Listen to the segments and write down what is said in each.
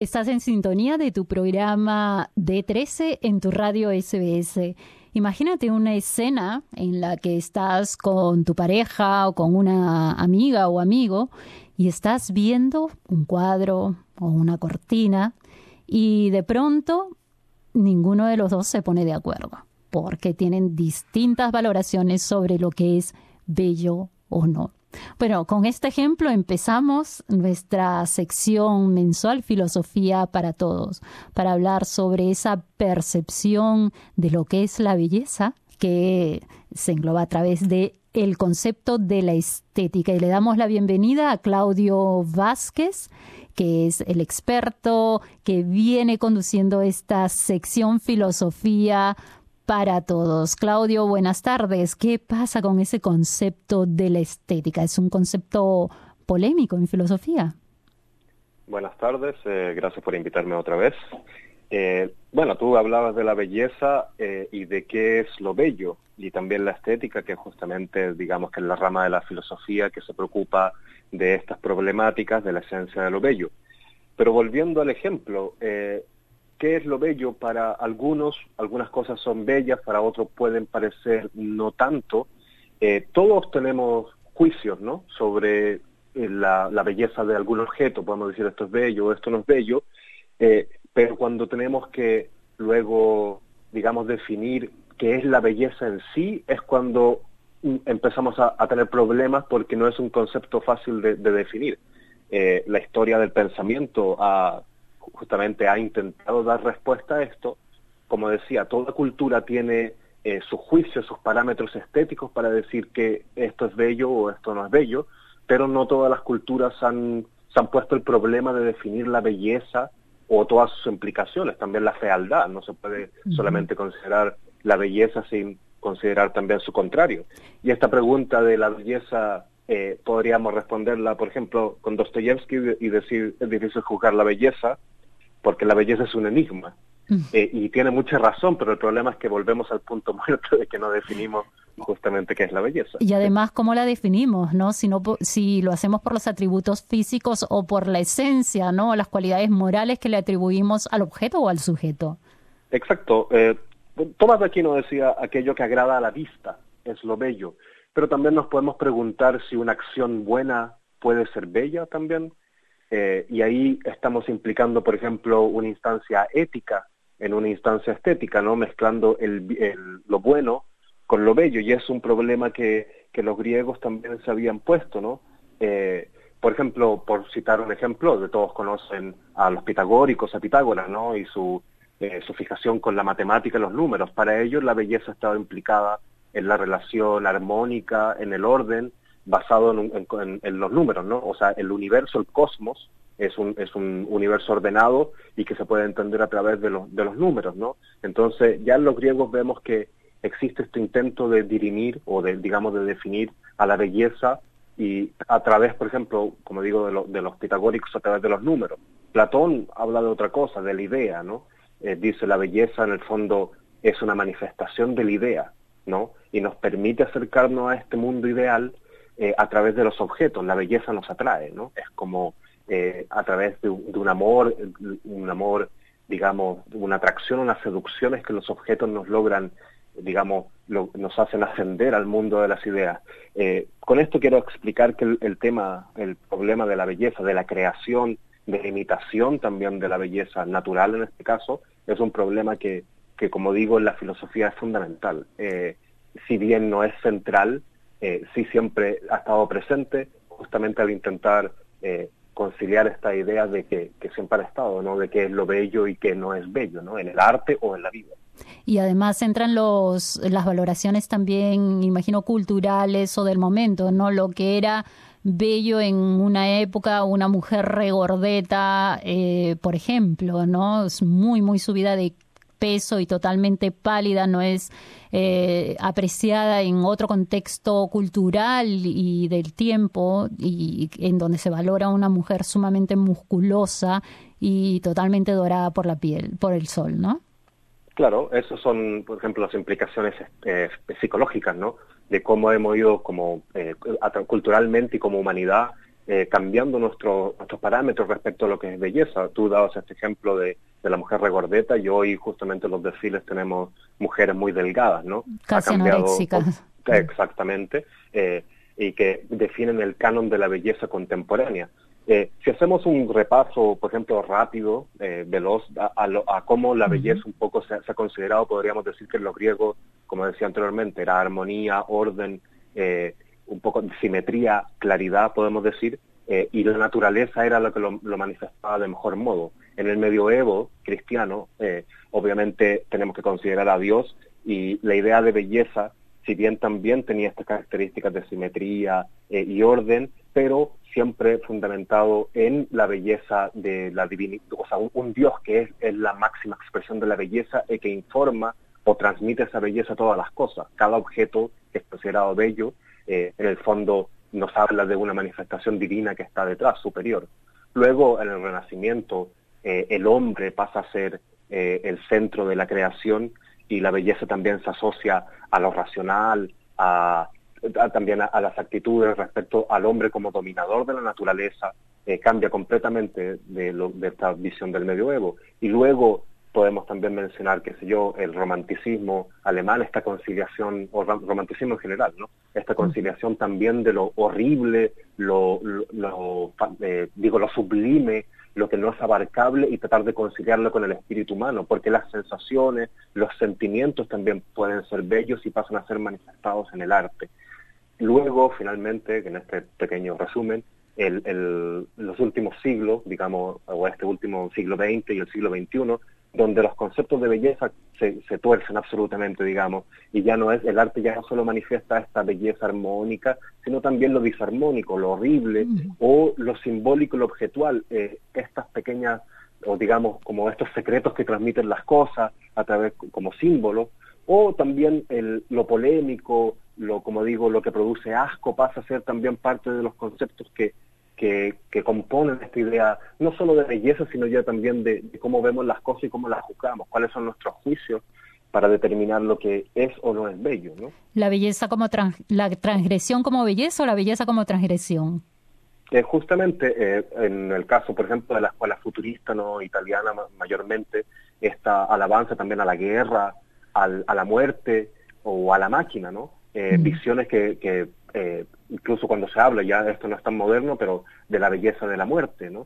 Estás en sintonía de tu programa D13 en tu radio SBS. Imagínate una escena en la que estás con tu pareja o con una amiga o amigo y estás viendo un cuadro o una cortina y de pronto ninguno de los dos se pone de acuerdo porque tienen distintas valoraciones sobre lo que es bello o no. Bueno, con este ejemplo empezamos nuestra sección mensual Filosofía para Todos, para hablar sobre esa percepción de lo que es la belleza, que se engloba a través de el concepto de la estética. Y le damos la bienvenida a Claudio Vázquez, que es el experto que viene conduciendo esta sección Filosofía para Todos. Claudio, buenas tardes. ¿Qué pasa con ese concepto de la estética? ¿Es un concepto polémico en filosofía? Buenas tardes, gracias por invitarme otra vez. Bueno, tú hablabas de la belleza y de qué es lo bello, y también la estética, que justamente, digamos, que es la rama de la filosofía que se preocupa de estas problemáticas de la esencia de lo bello. Pero volviendo al ejemplo, ¿qué es lo bello? Para algunos, algunas cosas son bellas, para otros pueden parecer no tanto. Todos tenemos juicios, ¿no?, sobre la belleza de algún objeto. Podemos decir esto es bello, esto no es bello, pero cuando tenemos que luego, digamos, definir qué es la belleza en sí, es cuando empezamos a tener problemas, porque no es un concepto fácil de definir. La historia del pensamiento justamente ha intentado dar respuesta a esto. Como decía, toda cultura tiene sus juicios, sus parámetros estéticos para decir que esto es bello o esto no es bello, pero no todas las culturas se han puesto el problema de definir la belleza o todas sus implicaciones. También la fealdad, no se puede solamente considerar la belleza sin considerar también su contrario. Y esta pregunta de la belleza podríamos responderla, por ejemplo, con Dostoyevsky y decir es difícil juzgar la belleza porque la belleza es un enigma. Y tiene mucha razón, pero el problema es que volvemos al punto muerto de que no definimos justamente qué es la belleza. Y además, ¿cómo la definimos, no? Si lo hacemos por los atributos físicos o por la esencia, ¿no? Las cualidades morales que le atribuimos al objeto o al sujeto. Exacto. Tomás de Aquino decía, aquello que agrada a la vista es lo bello. Pero también nos podemos preguntar si una acción buena puede ser bella también. Y ahí estamos implicando, por ejemplo, una instancia ética en una instancia estética, ¿no?, mezclando lo bueno con lo bello, y es un problema que los griegos también se habían puesto, ¿no? Por ejemplo, por citar un ejemplo, de todos conocen a los pitagóricos, a Pitágoras, ¿no?, y su fijación con la matemática y los números. Para ellos la belleza estaba implicada en la relación armónica, en el orden, basado en los números, ¿no? O sea, el universo, el cosmos, es un universo ordenado y que se puede entender a través de los números, ¿no? Entonces, ya en los griegos vemos que existe este intento de dirimir o de definir a la belleza, y a través, por ejemplo, como digo, de los pitagóricos, a través de los números. Platón habla de otra cosa, de la idea, ¿no? Dice la belleza en el fondo es una manifestación de la idea, ¿no? Y nos permite acercarnos a este mundo ideal a través de los objetos. La belleza nos atrae, ¿no? Es como a través de un amor, digamos, una atracción, unas seducciones que los objetos nos logran, digamos, nos hacen ascender al mundo de las ideas. Con esto quiero explicar que el problema de la belleza, de la creación, de la imitación también de la belleza natural en este caso, es un problema que como digo, en la filosofía es fundamental. Si bien no es central, sí siempre ha estado presente, justamente al intentar conciliar esta idea de que siempre ha estado, ¿no?, de qué es lo bello y qué no es bello, ¿no?, en el arte o en la vida. Y además entran las valoraciones también, imagino, culturales o del momento, ¿no? Lo que era bello en una época, una mujer regordeta, por ejemplo, ¿no? Es muy, muy subida de peso y totalmente pálida, no es apreciada en otro contexto cultural y del tiempo, y en donde se valora una mujer sumamente musculosa y totalmente dorada por la piel, por el sol, ¿no? Claro, esas son, por ejemplo, las implicaciones psicológicas, ¿no?, de cómo hemos ido como culturalmente y como humanidad cambiando nuestros parámetros respecto a lo que es belleza. Tú dabas este ejemplo de la mujer regordeta, y hoy justamente en los desfiles tenemos mujeres muy delgadas, ¿no? Casi anoréxicas. Exactamente, y que definen el canon de la belleza contemporánea. Si hacemos un repaso, por ejemplo, rápido, veloz, a cómo la belleza un poco se ha considerado, podríamos decir que en los griegos, como decía anteriormente, era armonía, orden, un poco de simetría, claridad, podemos decir, y la naturaleza era lo que lo manifestaba de mejor modo. En el medioevo cristiano, obviamente tenemos que considerar a Dios, y la idea de belleza, si bien también tenía estas características de simetría y orden, pero siempre fundamentado en la belleza de la divinidad, o sea, un Dios que es la máxima expresión de la belleza y que informa o transmite esa belleza a todas las cosas. Cada objeto que es considerado bello, en el fondo nos habla de una manifestación divina que está detrás, superior. Luego, en el Renacimiento, el hombre pasa a ser el centro de la creación, y la belleza también se asocia a lo racional, también a las actitudes respecto al hombre como dominador de la naturaleza. Cambia completamente de esta visión del medioevo. Y luego podemos también mencionar, qué sé yo, el romanticismo alemán, esta conciliación, o romanticismo en general, ¿no? Esta conciliación también de lo horrible, lo sublime, lo que no es abarcable, y tratar de conciliarlo con el espíritu humano, porque las sensaciones, los sentimientos también pueden ser bellos y pasan a ser manifestados en el arte. Luego, finalmente, en este pequeño resumen, los últimos siglos, digamos, o este último siglo XX y el siglo XXI, donde los conceptos de belleza se tuercen absolutamente, digamos, y ya no es, el arte ya no solo manifiesta esta belleza armónica, sino también lo disarmónico, lo horrible, o lo simbólico, lo objetual, estas pequeñas, o digamos, como estos secretos que transmiten las cosas a través, como símbolos, o también lo polémico, como digo, lo que produce asco, pasa a ser también parte de los conceptos que componen esta idea, no solo de belleza, sino ya también de cómo vemos las cosas y cómo las juzgamos, cuáles son nuestros juicios para determinar lo que es o no es bello, ¿no? ¿La belleza como la transgresión como belleza o la belleza como transgresión? Justamente en el caso, por ejemplo, de la escuela futurista, ¿no?, italiana mayormente, esta alabanza también a la guerra, a la muerte o a la máquina, ¿no? Visiones que incluso cuando se habla, ya esto no es tan moderno, pero de la belleza de la muerte, ¿no?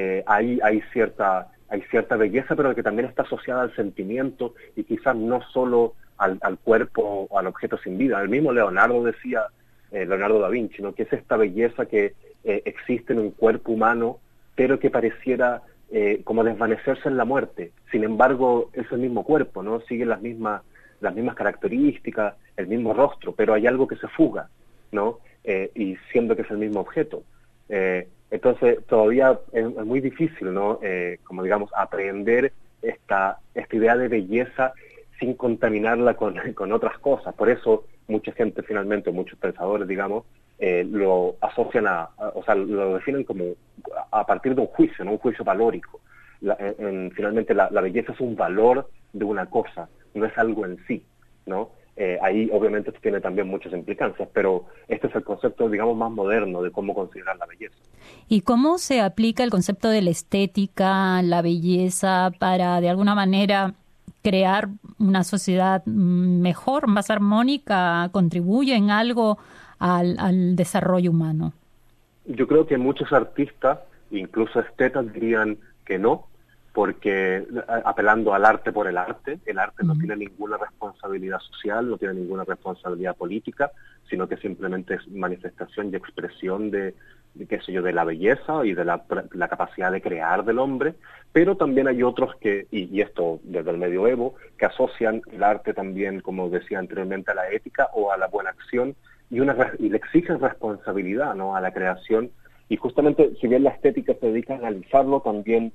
Hay cierta belleza, pero que también está asociada al sentimiento, y quizás no solo al cuerpo o al objeto sin vida. El mismo Leonardo decía, Leonardo da Vinci, ¿no?, que es esta belleza que existe en un cuerpo humano, pero que pareciera como desvanecerse en la muerte. Sin embargo, es el mismo cuerpo, ¿no? Sigue las mismas características, el mismo rostro, pero hay algo que se fuga, ¿no? Y siendo que es el mismo objeto. Entonces, todavía es muy difícil, ¿no? Como digamos, aprender esta idea de belleza sin contaminarla con otras cosas. Por eso, mucha gente finalmente, muchos pensadores, digamos, lo asocian o sea, lo definen como a partir de un juicio, ¿no? Un juicio valórico. Finalmente, la belleza es un valor de una cosa, no es algo en sí, ¿no? Ahí obviamente esto tiene también muchas implicancias, pero este es el concepto, digamos, más moderno de cómo considerar la belleza. ¿Y cómo se aplica el concepto de la estética, la belleza, para de alguna manera crear una sociedad mejor, más armónica? ¿Contribuye en algo al desarrollo humano? Yo creo que muchos artistas, incluso estetas, dirían que no, porque apelando al arte por el arte no tiene ninguna responsabilidad social, no tiene ninguna responsabilidad política, sino que simplemente es manifestación y expresión de qué sé yo, de la belleza y de la capacidad de crear del hombre. Pero también hay otros que, y esto desde el medioevo, que asocian el arte también, como decía anteriormente, a la ética o a la buena acción, y le exigen responsabilidad, ¿no?, a la creación. Y justamente, si bien la estética se dedica a analizarlo, también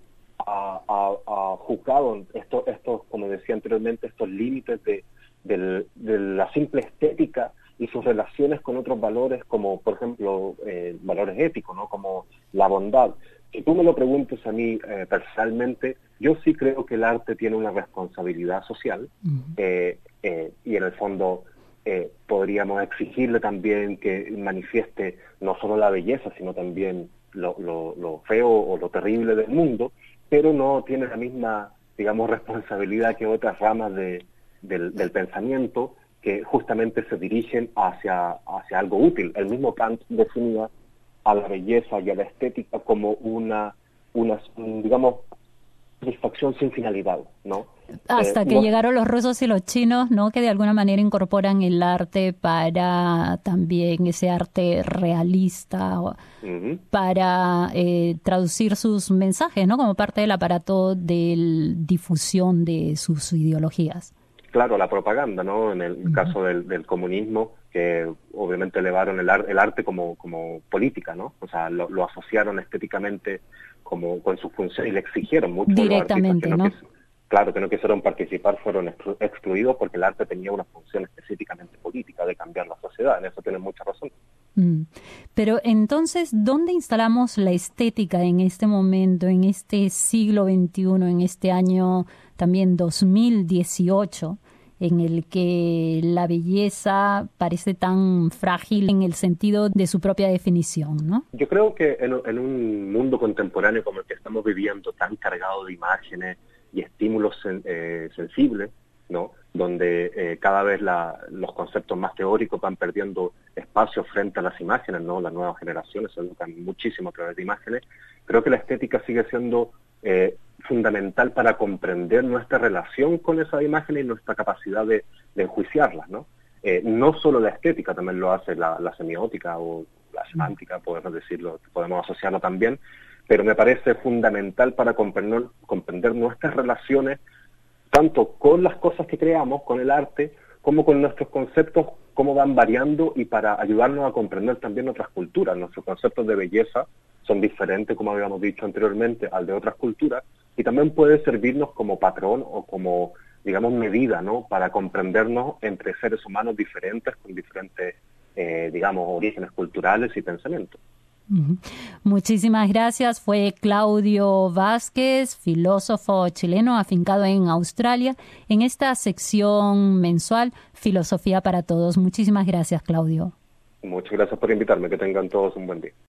ha juzgado estos, como decía anteriormente, estos límites de la simple estética y sus relaciones con otros valores, como por ejemplo valores éticos, ¿no?, como la bondad. Si tú me lo preguntas a mí personalmente, yo sí creo que el arte tiene una responsabilidad social, y en el fondo podríamos exigirle también que manifieste no solo la belleza, sino también lo feo o lo terrible del mundo, pero no tiene la misma, digamos, responsabilidad que otras ramas del pensamiento que justamente se dirigen hacia algo útil. El mismo Kant definía a la belleza y a la estética como una digamos, satisfacción sin finalidad, ¿no? Hasta que llegaron los rusos y los chinos, ¿no? Que de alguna manera incorporan el arte para también ese arte realista, para traducir sus mensajes, ¿no? Como parte del aparato de difusión de sus ideologías. Claro, la propaganda, ¿no? En el caso del comunismo, que obviamente elevaron el arte como política, ¿no? O sea, lo asociaron estéticamente como con su función y le exigieron mucho directamente, a los artistas, ¿no? Claro, que no quisieron participar, fueron excluidos porque el arte tenía una función específicamente política de cambiar la sociedad. En eso tienen mucha razón. Pero entonces, ¿dónde instalamos la estética en este momento, en este siglo XXI, en este año también 2018, en el que la belleza parece tan frágil en el sentido de su propia definición, ¿no? Yo creo que en un mundo contemporáneo como el que estamos viviendo, tan cargado de imágenes y estímulos sensibles, ¿no? Donde cada vez los conceptos más teóricos van perdiendo espacio frente a las imágenes, ¿no? Las nuevas generaciones se educan muchísimo a través de imágenes. Creo que la estética sigue siendo fundamental para comprender nuestra relación con esas imágenes y nuestra capacidad de enjuiciarlas, ¿no? No solo la estética, también lo hace la semiótica o la semántica, podemos decirlo, podemos asociarlo también, pero me parece fundamental para comprender nuestras relaciones tanto con las cosas que creamos, con el arte, como con nuestros conceptos, cómo van variando y para ayudarnos a comprender también otras culturas. Nuestros conceptos de belleza son diferentes, como habíamos dicho anteriormente, al de otras culturas, y también puede servirnos como patrón o como, digamos, medida, ¿no? Para comprendernos entre seres humanos diferentes, con diferentes, digamos, orígenes culturales y pensamientos. Muchísimas gracias. Fue Claudio Vázquez, filósofo chileno afincado en Australia, en esta sección mensual Filosofía para Todos. Muchísimas gracias, Claudio. Muchas gracias por invitarme. Que tengan todos un buen día.